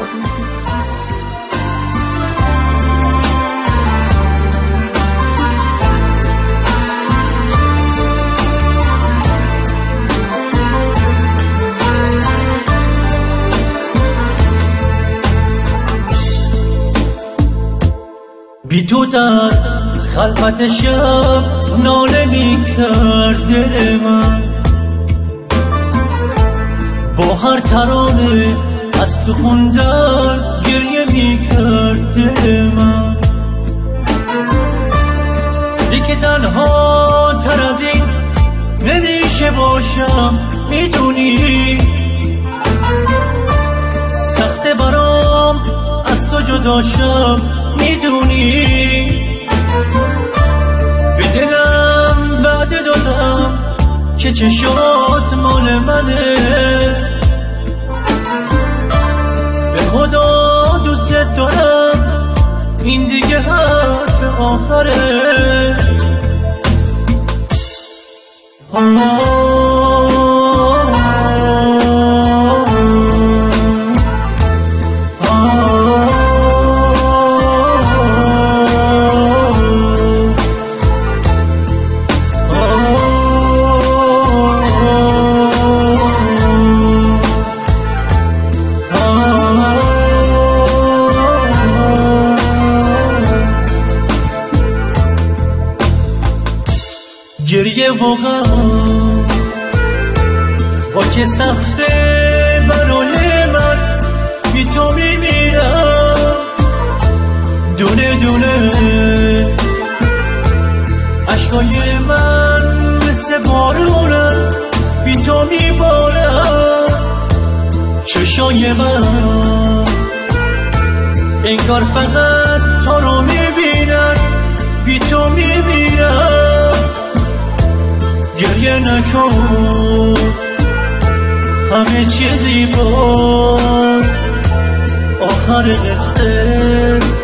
بی تو در خلوت شب ناله می کرد دل من، با هر ترانه از تو خوندن گریه می کرد دل من. دیگه تنها تر از این نمیشه باشم، میدونی سخته برام از تو جدا شم، میدونی به دلم وعده دادم که چشات مال منه، به خدا دوست دارم این دیگه حرف آخره. گریه واقعا با چه سخته برای من، بی تو میمیرم دونه دونه، عشقای من مثل بارونن بی تو میبارم، چشای من انگار فقط تو رو میبینن، بی تو میمیرم. گریه نکن همه چیزی باز آخر قصه